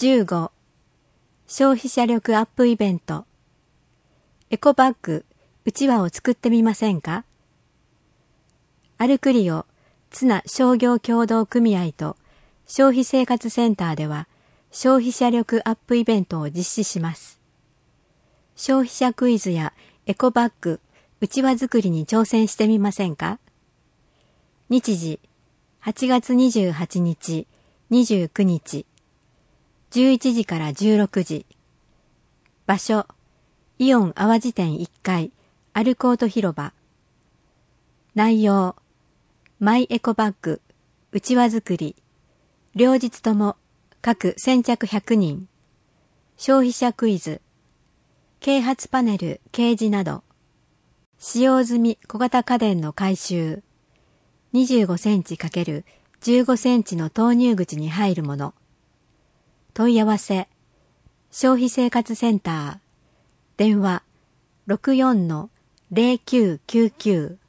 15. 消費者力アップイベント。エコバッグうちわを作ってみませんか？アルクリオツナ商業協同組合と消費生活センターでは消費者力アップイベントを実施します。消費者クイズやエコバッグうちわ作りに挑戦してみませんか？日時8月28日、29日、11時から16時。場所イオン淡路店1階アルコート広場。内容マイエコバッグうちわ作り。両日とも各先着100人。消費者クイズ。啓発パネル掲示など。使用済み小型家電の回収。25センチ×15センチの投入口に入るもの。問い合わせ消費生活センター電話 64-0999